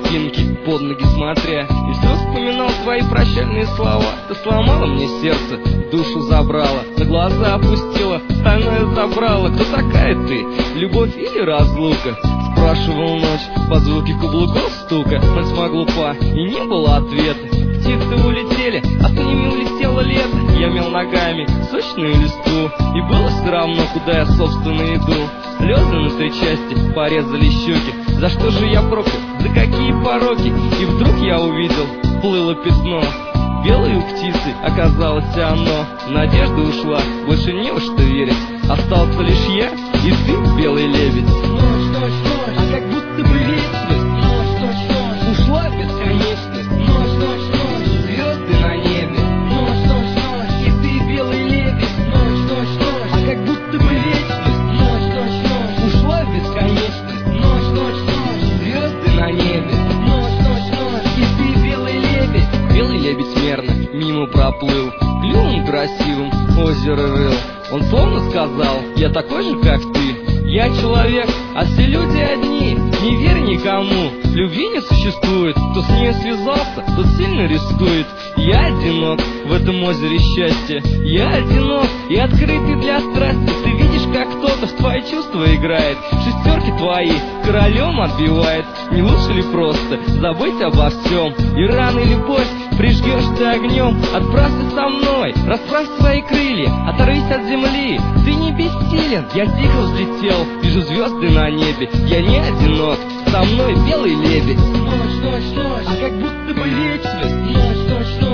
ботинки, под ноги смотря, и все вспоминал твои прощальные слова. Ты сломала мне сердце, душу забрала, на глаза опустила, остальное забрала. Кто такая ты? Любовь или разлука? Спрашивал ночь по звуке каблуков стука. Ночь смогла глупа, и не было ответа. Птицы улетели, а с ними улетело лето. Я мел ногами сочную листву, и было все равно, куда я собственно иду. Слезы на три части порезали щеки. За что же я проклят? За какие пороки? И вдруг я увидел, плыло пятно. Белой у птицы оказалось оно. Надежда ушла, больше не во что верить. Остался лишь я и ты, белый лебедь. Ночь, ночь, ночь, а как будто бы вечность. ночь, ночь, ночь, Ушла в бесконечность. ночь, ночь, ночь, Звезды на небе. ночь, ночь, ночь, И ты, белый лебедь. ночь, ночь, ночь, А как будто бы вечность. ночь, ночь, ночь, Ушла в бесконечность. ночь, ночь, ночь, Звезды на небе. ночь, ночь, ночь. И ты, белый лебедь. Белый лебедь мерно мимо проплыл, клювом красивым озеро рыл. Он словно сказал: я такой же, как ты. Я человек, а все люди одни. Не верь никому, любви не существует. Кто с ней связался, тот сильно рискует. Я одинок в этом озере счастья. Я одинок и открытый для страсти. Ты видишь, как кто-то в твои чувства играет, шестерки твои королем отбивает. Не лучше ли просто забыть обо всем, и рано или поздно прижгешь ты огнем? Отправься со мной, расправь свои крылья, оторвись от земли. Ты не бессилен, я тихо взлетел, вижу звезды на небе. Я не одинок, со мной белый лебедь. Ночь, ночь, ночь, А как будто бы вечность. ночь, ночь, ночь.